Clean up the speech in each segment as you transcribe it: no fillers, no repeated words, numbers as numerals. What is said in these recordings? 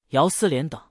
姚思廉等。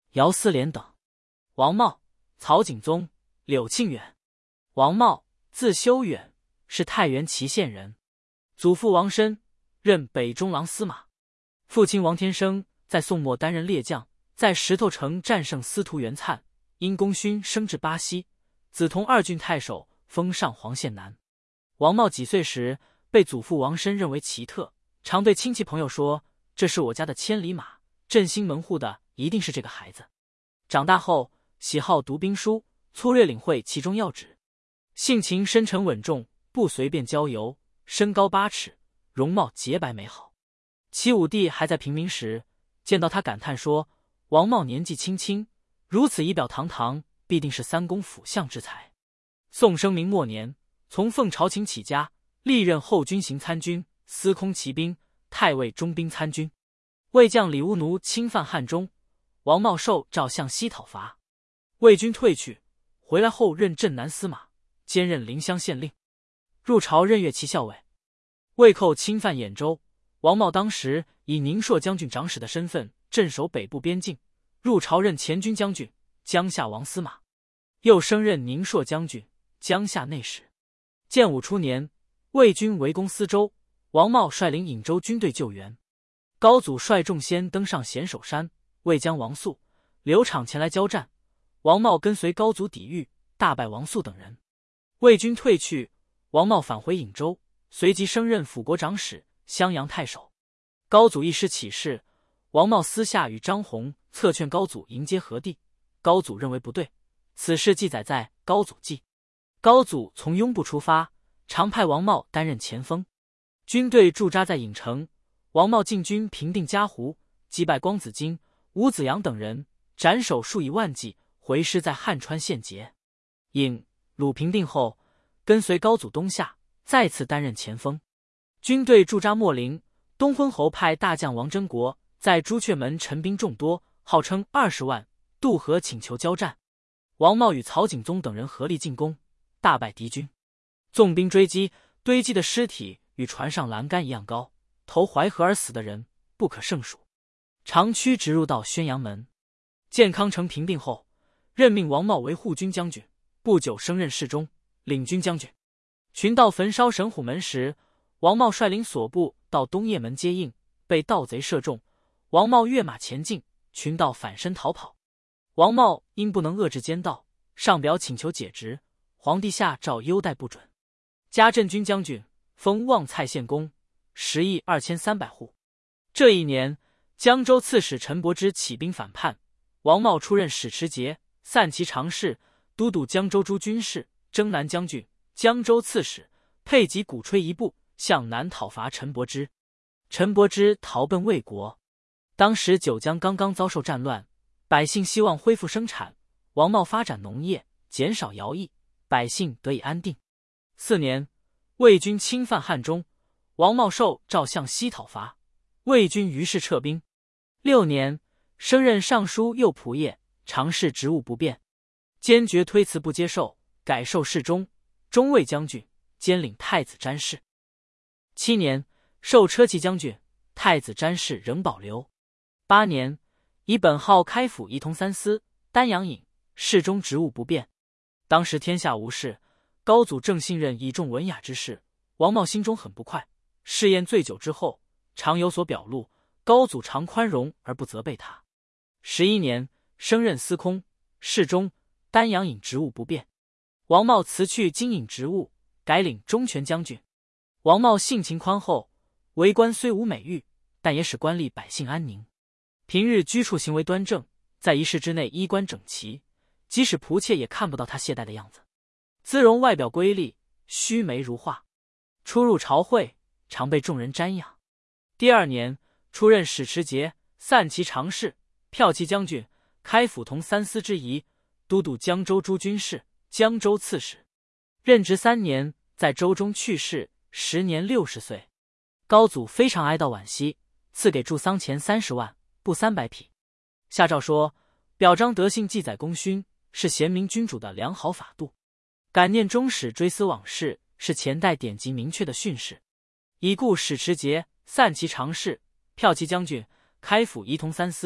王茂，曹景宗、柳庆远。王茂，字修远，是太原祁县人，祖父王申，任北中郎司马。父亲王天生在宋末担任烈将，在石头城战胜司徒元粲，因功勋升至巴西，子同二郡太守，封上黄县男。王茂几岁时被祖父王申认为奇特，常对亲戚朋友说：“这是我家的千里马，振兴门户的一定是这个孩子。”长大后喜好读兵书，粗略领会其中要旨，性情深沉稳重，不随便交游，身高8尺，容貌洁白美好。齐武帝还在平民时，见到他感叹说：“王茂年纪轻轻，如此仪表堂堂，必定是三公辅相之才。”宋生明末年，从奉朝廷起家，历任后军行参军、司空骑兵、太尉中兵参军。魏将李乌奴侵犯汉中，王茂受诏向西讨伐，魏军退去，回来后任镇南司马，兼任临湘县令。入朝任乐骑校尉。魏寇侵犯兖州，王茂当时以宁朔将军长史的身份镇守北部边境，入朝任前军将军、江夏王司马，又升任宁朔将军、江夏内史。建武初年，魏军围攻司州，王茂率领颍州军队救援。高祖率众先登上咸守山，魏将王肃、刘昶前来交战，王茂跟随高祖抵御，大败王肃等人。魏军退去，王茂返回颍州，随即升任辅国长史、襄阳太守。高祖一时起事，王茂私下与张宏策劝高祖迎接何帝，高祖认为不对，此事记载在《高祖记》。高祖从雍部出发，常派王茂担任前锋。军队驻扎在郢城，王茂进军平定嘉湖，击败光子京、吴子阳等人，斩首数以万计，回师在汉川献捷。郢、鲁平定后，跟随高祖东下，再次担任前锋。军队驻扎秣陵，东昏侯派大将王真国在朱雀门陈兵众多，号称20万，渡河请求交战。王茂与曹景宗等人合力进攻，大败敌军。纵兵追击，堆积的尸体与船上栏杆一样高，投淮河而死的人不可胜数。长驱直入到宣阳门。建康城平定后，任命王茂为护军将军，不久升任侍中、领军将军。群盗焚烧神虎门时，王茂率领所部到东掖门接应，被盗贼射中，王茂跃马前进，群盗反身逃跑。王茂因不能遏制奸盗，上表请求解职，皇帝下诏优待不准。加镇军将军，封旺蔡县公，10亿2300户。这一年，江州刺史陈伯之起兵反叛，王茂出任使持节、散骑常侍、都督江州诸军事、征南将军、江州刺史，配给鼓吹一部，向南讨伐陈伯之。陈伯之逃奔魏国。当时九江刚刚遭受战乱，百姓希望恢复生产，王茂发展农业，减少徭役，百姓得以安定。4年，魏军侵犯汉中，王茂受诏向西讨伐，魏军于是撤兵。6年，升任尚书右仆射，常侍职务不变，坚决推辞不接受，改授侍中、中尉将军，兼领太子詹事。7年，授车骑将军，太子詹事仍保留。8年，以本号开府仪同三司、丹阳尹，侍中职务不变。当时天下无事，高祖正信任以重文雅之士，王茂心中很不快。试验醉酒之后，常有所表露，高祖常宽容而不责备他。11年，升任司空、侍中、丹阳尹职务不变。王茂辞去京尹职务，改领中权将军。王茂性情宽厚，为官虽无美誉，但也使官吏百姓安宁。平日居处行为端正，在一室之内衣冠整齐，即使仆妾也看不到他懈怠的样子。姿容外表瑰丽，须眉如画。出入朝会，常被众人瞻仰。第2年，出任使持节、散骑常侍、骠骑将军，开府同三司之仪，都督江州诸军事、江州刺史。任职3年，在州中去世，时年60岁。高祖非常哀悼惋惜，赐给祝丧钱30万，布300匹。下诏说，表彰德性，记载功勋，是贤明君主的良好法度。感念忠史，追思往事，是前代典籍明确的训示。已故使持节、散骑常侍、骠骑将军、开府仪同三司、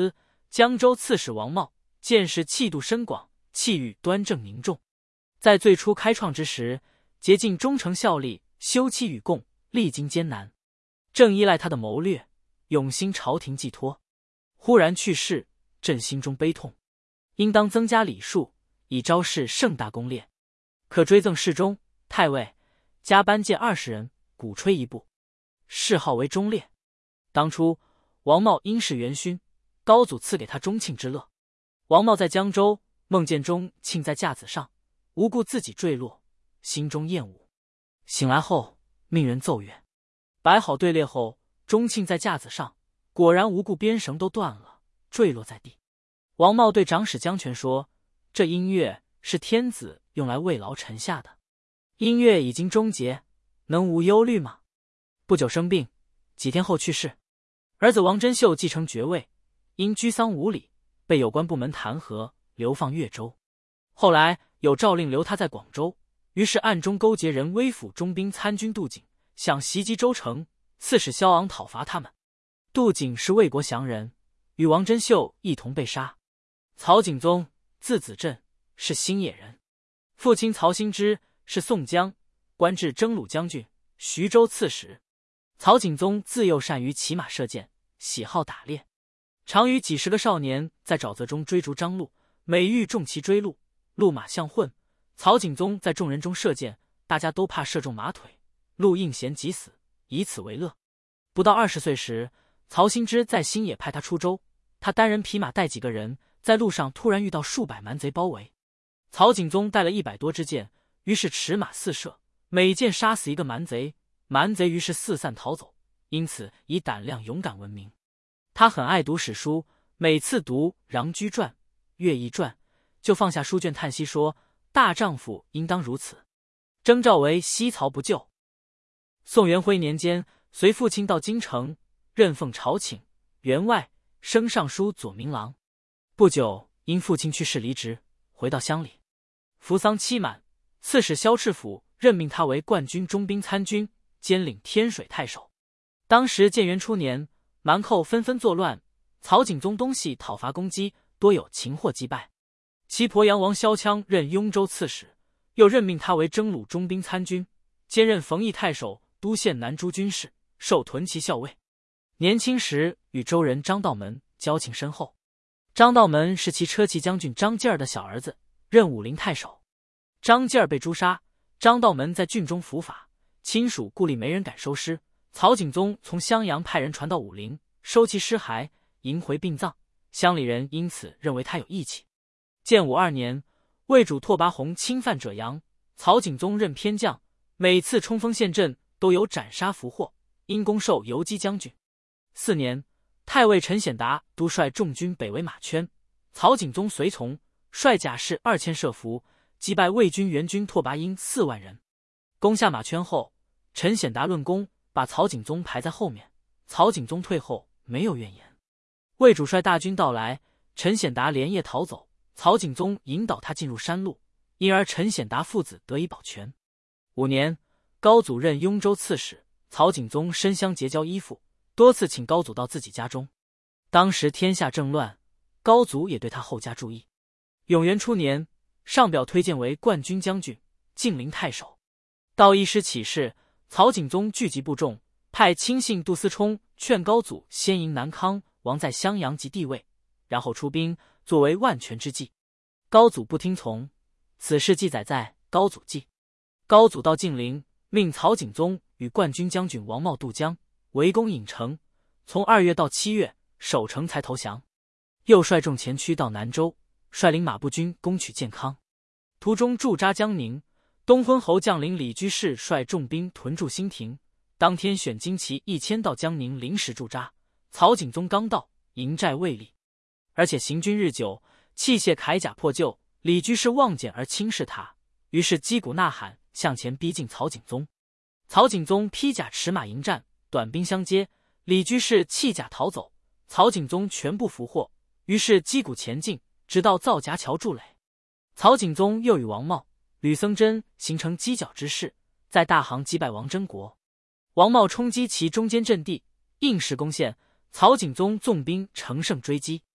江州刺史王茂见识气度深广，气宇端正凝重，在最初开创之时，竭尽忠诚效力，休戚与共，历经艰难，正依赖他的谋略，永兴朝廷寄托。忽然去世，朕心中悲痛，应当增加礼数，以昭示盛大功烈。可追赠侍中、太尉，加班荐20人，鼓吹一部，谥号为忠烈。当初王茂因是元勋，高祖赐给他忠庆之乐。王茂在江州梦见忠庆在架子上，无故自己坠落，心中厌恶。醒来后命人奏乐，摆好队列后，忠庆在架子上，果然无故鞭绳都断了，坠落在地。王茂对长史江全说：“这音乐是天子用来慰劳臣下的，音乐已经终结，能无忧虑吗？”不久生病，几天后去世。儿子王真秀继承爵位，因居丧无礼，被有关部门弹劾，流放越州。后来有诏令留他在广州，于是暗中勾结人微府中兵参军杜景，想袭击州城，刺史萧昂讨伐他们。杜景是魏国降人，与王真秀一同被杀。曹景宗字子振，是新野人，父亲曹兴之是宋江，官至征虏将军、徐州刺史。曹景宗自幼善于骑马射箭，喜好打猎，常与几十个少年在沼泽中追逐张鹿，每遇众骑追鹿，鹿马相混，曹景宗在众人中射箭，大家都怕射中马腿，鹿应弦即死，以此为乐。不到20岁时，曹兴之在新野派他出州，他单人匹马带几个人，在路上突然遇到数百蛮贼包围，曹景宗带了100多支箭，于是持马四射，每箭杀死一个蛮贼，蛮贼于是四散逃走，因此以胆量勇敢闻名。他很爱读史书，每次读《穰居传》《乐毅传》，就放下书卷叹息说：“大丈夫应当如此。”征召为西曹不就。宋元徽年间，随父亲到京城，任奉朝请、员外，升尚书左明郎。不久因父亲去世离职，回到乡里。服丧期满，刺史萧赤甫任命他为冠军中兵参军，兼领天水太守。当时建元初年，蛮寇纷纷作乱，曹景宗东西讨伐攻击，多有擒获击败。其鄱阳王萧羌任雍州刺史，又任命他为征虏中兵参军，兼任冯异太守、都县南诸军事，授屯骑校尉。年轻时与州人张道门交情深厚。张道门是其车骑将军张继儿的小儿子，任武陵太守。张继儿被诛杀，张道门在郡中伏法，亲属故吏没人敢收尸。曹景宗从襄阳派人传到武陵，收其尸骸，迎回殡葬，乡里人因此认为他有义气。建武2年，魏主拓跋宏侵犯赭阳，曹景宗任偏将，每次冲锋陷阵都有斩杀俘获，因功授游击将军。4年，太尉陈显达督率众军北围马圈，曹景宗随从，率甲士2000设伏，击败魏军援军拓跋英4万人。攻下马圈后，陈显达论功，把曹景宗排在后面。曹景宗退后，没有怨言。魏主率大军到来，陈显达连夜逃走，曹景宗引导他进入山路，因而陈显达父子得以保全。5年，高祖任雍州刺史，曹景宗深相结交依附，多次请高祖到自己家中。当时天下正乱，高祖也对他厚加注意。永元初年，上表推荐为冠军将军、晋陵太守。到一师起事，曹景宗聚集部众，派亲信杜思冲劝高祖先迎南康，王在襄阳即帝位，然后出兵，作为万全之计。高祖不听从，此事记载在《高祖记》。高祖到晋陵，命曹景宗与冠军将军王茂渡江，围攻郢城，从2月到7月，守城才投降。又率众前驱到南州，率领马步军攻取建康，途中驻扎江宁。东昏侯将领李居士率重兵屯驻兴亭，当天选精骑1000到江宁临时驻扎。曹景宗刚到，营寨未立，而且行军日久，器械铠甲破旧，李居士望见而轻视他，于是击鼓呐喊，向前逼近曹景宗。曹景宗披甲持马迎战，短兵相接，李居士弃甲逃走，曹景宗全部俘获，于是击鼓前进，直到皂荚桥筑垒。曹景宗又与王茂、吕僧真形成犄角之势，在大杭击败王真国。王茂冲击其中间阵地，硬实攻陷，曹景宗纵兵乘胜追击。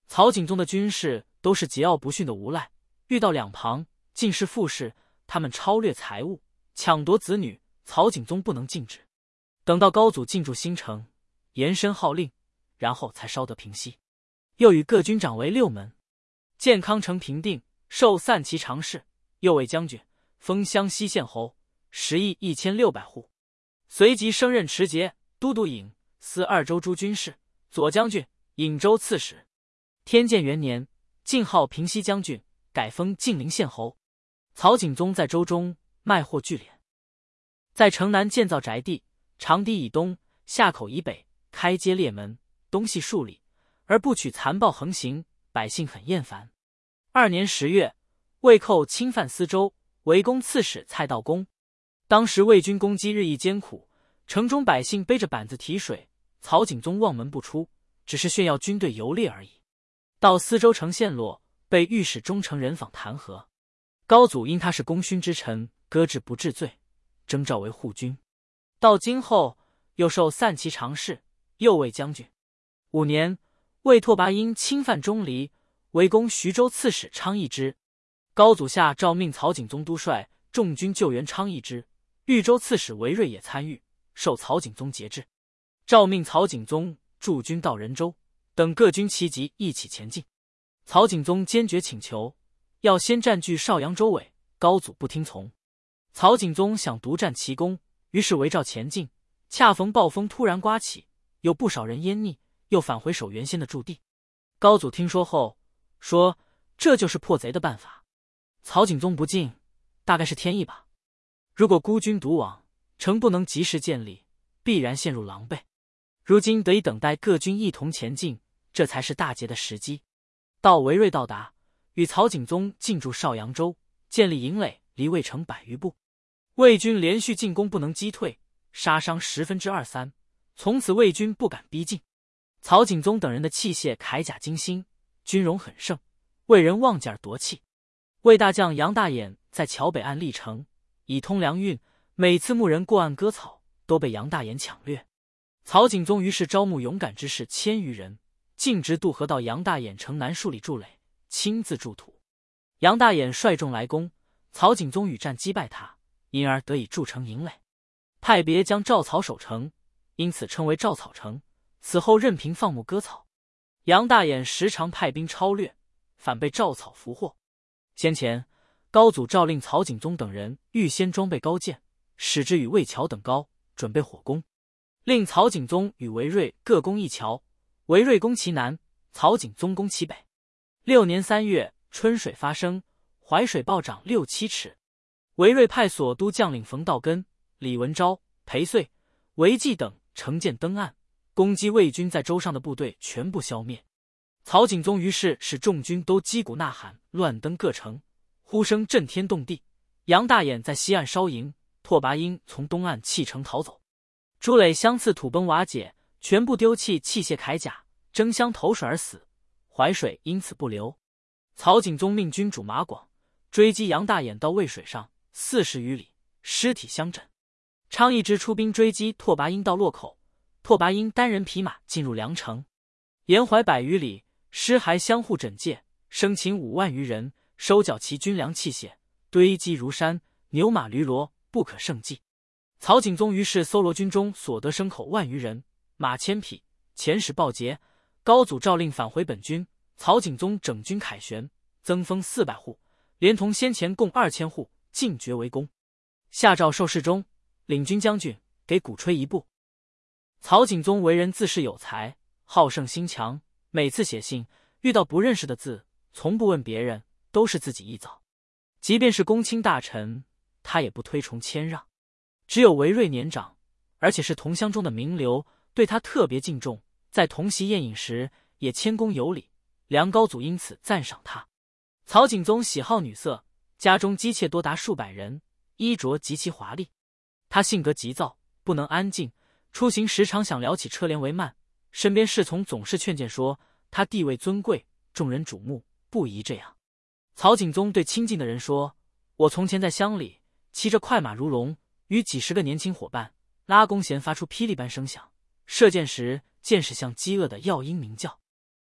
曹景宗的军士都是桀骜不驯的无赖，遇到两旁尽是富士，他们超掠财物，抢夺子女，曹景宗不能禁止。等到高祖进驻新城，延伸号令，然后才稍得平息。又与各军长为6门。建康城平定，授散骑常侍、右卫将军，封湘西县侯，10邑1600户。随即升任持节、都督颍、司2州诸军事、左将军、颍州刺史。天监元年，晋号平西将军，改封晋陵县侯。曹景宗在州中卖货聚敛，在城南建造宅地，长堤以东，下口以北，开街列门，东西数里，而不取残暴横行，百姓很厌烦。2年10月，魏寇侵犯司州，围攻刺史蔡道公。当时魏军攻击日益艰苦，城中百姓背着板子提水，曹景宗望门不出，只是炫耀军队游猎而已。到司州城陷落，被御史中丞人访弹劾。高祖因他是功勋之臣，搁置不治罪，征召为护军。到今后，又授散骑常侍、右卫将军。5年，魏拓跋因侵犯钟离，围攻徐州刺史昌邑之。高祖下诏命曹景宗督率众军救援昌邑之，豫州刺史韦睿也参与，受曹景宗节制。诏命曹景宗驻军到仁州，等各军齐集一起前进。曹景宗坚决请求，要先占据邵阳州尾，高祖不听从。曹景宗想独占奇功，于是围诏前进，恰逢暴风突然刮起，有不少人淹溺，又返回守原先的驻地。高祖听说后说，这就是破贼的办法。曹景宗不进，大概是天意吧。如果孤军独往，城不能及时建立，必然陷入狼狈。如今得以等待各军一同前进，这才是大捷的时机。到韦睿到达，与曹景宗进驻邵阳州，建立营垒，离魏城100余步。魏军连续进攻不能击退，杀伤3/3，从此魏军不敢逼近。曹景宗等人的器械铠甲精心，军容很盛，魏人望见而夺气。魏大将杨大眼在桥北岸立城，以通粮运，每次牧人过岸割草，都被杨大眼抢掠。曹景宗于是招募勇敢之士1000余人，径直渡河到杨大眼城南数里筑垒，亲自筑土。杨大眼率众来攻，曹景宗与战击败他，因而得以筑成营垒。派别将赵草守城，因此称为赵草城。此后任凭放牧割草。杨大眼时常派兵超掠，反被赵草俘获。先前高祖诏令曹景宗等人预先装备高箭，使之与魏桥等高，准备火攻。令曹景宗与韦睿各攻一桥，韦睿攻其南，曹景宗攻其北。6年3月，春水发生，淮水暴涨6、7尺。韦睿派所督将领冯道根、李文昭、裴遂、韦济等乘舰登岸，攻击魏军在州上的部队，全部消灭。曹景宗于是使众军都击鼓呐喊，乱登各城，呼声震天动地。杨大眼在西岸烧营，拓跋英从东岸弃城逃走。朱磊相次土崩瓦解，全部丢弃器械铠甲，争相投水而死，淮水因此不流。曹景宗命军主马广追击杨大眼到渭水上40余里，尸体相枕。昌邑之出兵追击拓跋英到洛口，拓跋英单人匹马进入梁城，沿淮100余里，尸骸相互枕藉，生擒5万余人，收缴其军粮器械，堆积如山，牛马驴骡不可胜计。曹景宗于是搜罗军中所得牲口万余人，马千匹，遣使报捷。高祖诏令返回本军，曹景宗整军凯旋，增封400户，连同先前共2000户，尽绝围攻。下诏授侍中、领军将军，给鼓吹1部。曹景宗为人自恃有才，好胜心强，每次写信遇到不认识的字，从不问别人，都是自己臆造。即便是公卿大臣，他也不推崇谦让。只有韦睿年长，而且是同乡中的名流，对他特别敬重，在同席宴饮时也谦恭有礼，梁高祖因此赞赏他。曹景宗喜好女色，家中姬妾多达数百人，衣着极其华丽。他性格急躁，不能安静，出行时常想撩起车帘为慢，身边侍从总是劝谏说他地位尊贵，众人瞩目，不宜这样。曹景宗对亲近的人说，我从前在乡里骑着快马如龙，与几十个年轻伙伴拉弓弦发出霹雳般声响，射箭时箭矢像饥饿的药鹰鸣叫。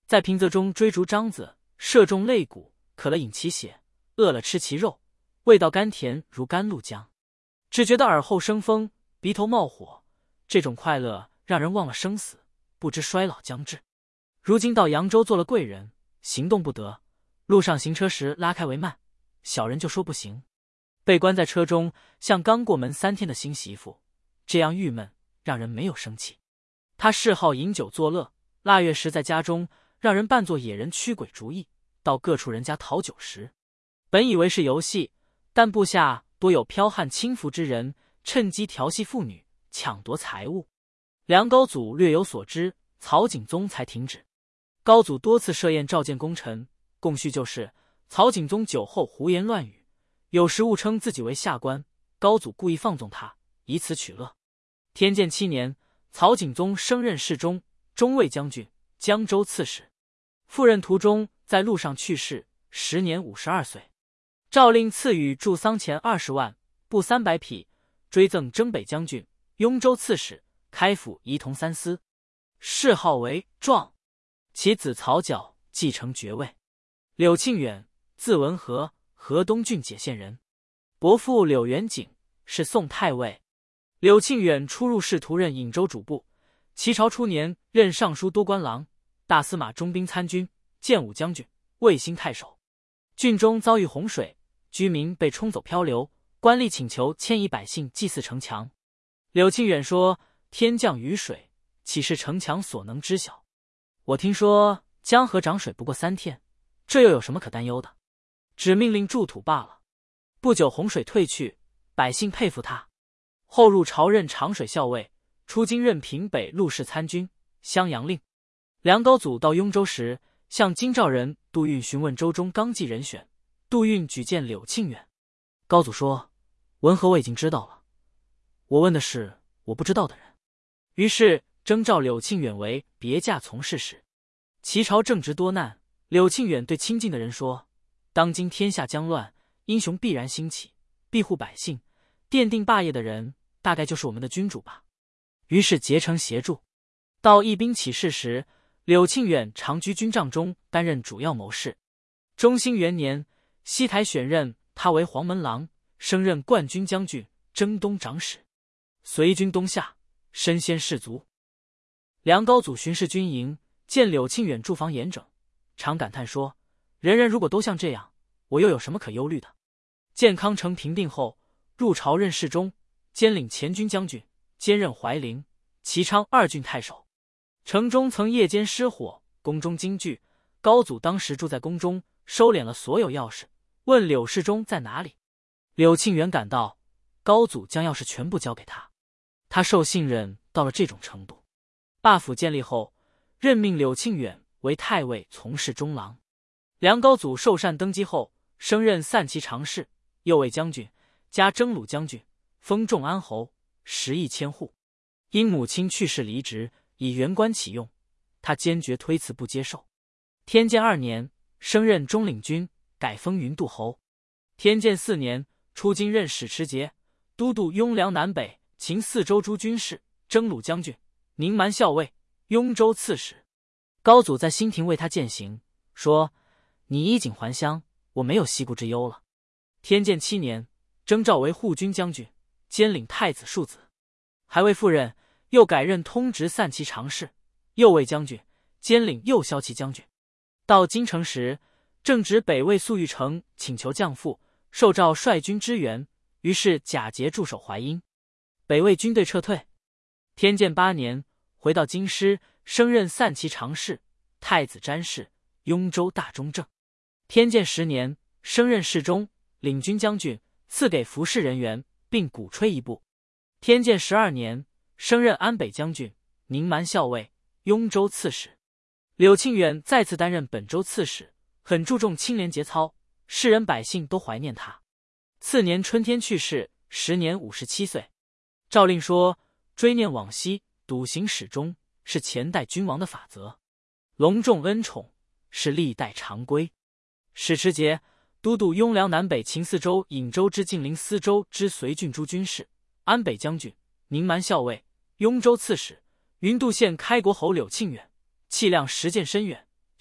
在平泽中追逐獐子，射中肋骨，渴了饮其血，饿了吃其肉，味道甘甜如甘露浆，只觉得耳后生风，鼻头冒火，这种快乐让人忘了生死，不知衰老将至。如今到扬州做了贵人，行动不得，路上行车时拉开帷幔，小人就说不行。被关在车中，像刚过门3天的新媳妇，这样郁闷，让人没有生气。他嗜好饮酒作乐，腊月时在家中让人扮作野人驱鬼逐疫，到各处人家讨酒食。本以为是游戏，但部下多有剽悍轻浮之人，趁机调戏妇女，抢夺财物。梁高祖略有所知，曹景宗才停止。高祖多次设宴召见功臣，供叙就是曹景宗酒后胡言乱语，有时误称自己为下官，高祖故意放纵他，以此取乐。天监7年，曹景宗升任侍中、中尉将军、江州刺史。赴任途中在路上去世，时年52岁。诏令赐予铸丧钱20万，布300匹，追赠征北将军、雍州刺史、开府仪同3司，谥号为壮。其子曹角继承爵位。柳庆远，字文和，河东郡解县人，伯父柳元景是宋太尉。柳庆远初入仕途任颍州主簿，齐朝初年任尚书多官郎、大司马中兵参军、建武将军、卫星太守。郡中遭遇洪水，居民被冲走漂流，官吏请求迁移百姓祭祀城墙。柳庆远说：天降雨水，岂是城墙所能知晓？我听说江河涨水不过3天，这又有什么可担忧的？只命令筑土罢了。不久洪水退去，百姓佩服他。后入朝任长水校尉，出京任平北陆氏参军、襄阳令。梁高祖到雍州时，向京兆人杜运询问州中纲纪人选，杜运举荐柳庆远。高祖说：文和我已经知道了，我问的是我不知道的人。于是征召柳庆远为别驾从事使。齐朝正值多难，柳庆远对亲近的人说：当今天下将乱，英雄必然兴起，庇护百姓，奠定霸业的人大概就是我们的君主吧。于是结成协助。到义兵起事时，柳庆远常居军帐中担任主要谋士。中兴元年，西台选任他为黄门郎，升任冠军将军、征东长史，随军东下，身先士卒。梁高祖巡视军营，见柳庆远住房严整，常感叹说：人人如果都像这样，我又有什么可忧虑的？建康城平定后，入朝任侍中，兼领前军将军，兼任怀陵、齐昌2郡太守。城中曾夜间失火，宫中惊惧。高祖当时住在宫中，收敛了所有钥匙，问柳侍中在哪里。柳庆远感到高祖将钥匙全部交给他，他受信任到了这种程度。罢府建立后，任命柳庆远为太尉，从事中郎。梁高祖受禅登基后，升任散骑常侍、右卫将军，加征虏将军，封仲安侯，10亿千户。因母亲去世离职，以原官启用，他坚决推辞不接受。天监2年，升任中领军，改封云度侯。天监4年，出京任使持节、都督雍凉南北、秦4州诸军事、征虏将军、宁蛮校尉、雍州刺史。高祖在新亭为他饯行，说：你衣锦还乡，我没有西顾之忧了。天监7年，征召为护军将军，兼领太子庶子。还未赴任，又改任通直散骑常侍、右卫将军，兼领右骁骑将军。到京城时，正值北魏粟裕成请求降附，受诏率军支援，于是假节驻守淮阴。北魏军队撤退。天监8年，回到京师，升任散骑常侍、太子詹事、雍州大中正。天监10年，升任侍中、领军将军，赐给服侍人员，并鼓吹一部。天监12年，升任安北将军、宁蛮校尉、雍州刺史。柳庆远再次担任本州刺史，很注重清廉节操，世人百姓都怀念他。次年春天去世，时年57岁。诏令说：追念往昔，笃行始终，是前代君王的法则；隆重恩宠，是历代常规。史持节、都督雍凉南北秦4州、颍州之晋陵4州之随郡诸军事，安北将军、宁蛮校尉、雍州刺史，云度县开国侯柳庆远，气量实践深远，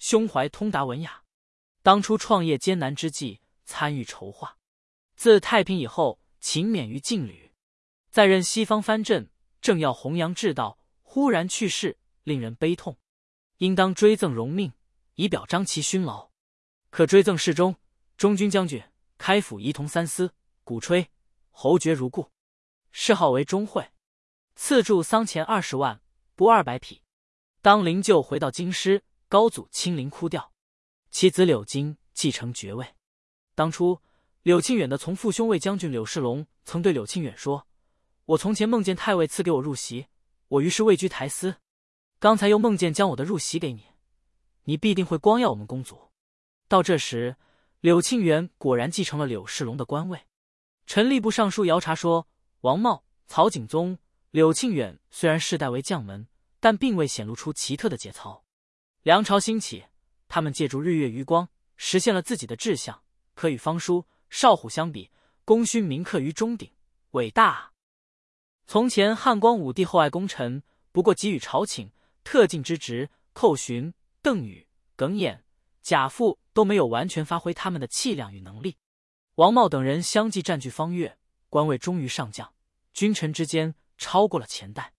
胸怀通达文雅，当初创业艰难之际参与筹划。自太平以后，勤勉于禁旅，在任西方藩镇，正要弘扬治道，忽然去世，令人悲痛，应当追赠荣命，以表彰其勋劳。可追赠侍中、中军将军、开府仪同三司、鼓吹、侯爵如故，谥号为钟会。赐铸丧钱20万，布200匹。当灵柩回到京师，高祖亲临哭吊，其子柳京继承爵位。当初柳庆远的从父兄卫将军柳世龙曾对柳庆远说：“我从前梦见太尉赐给我入席，我于是位居台司。刚才又梦见将我的入席给你，你必定会光耀我们公族。”到这时，柳庆远果然继承了柳世龙的官位。陈吏部尚书姚察说：“王茂、曹景宗、柳庆远虽然世代为将门，但并未显露出奇特的节操。梁朝兴起，他们借助日月余光，实现了自己的志向，可与方叔、少虎相比，功勋铭刻于钟鼎，伟大啊！从前汉光武帝厚爱功臣，不过给予朝请、特进之职，寇寻、邓禹、耿弇、贾父都没有完全发挥他们的气量与能力。王茂等人相继占据方越，官位终于上将，君臣之间超过了前代。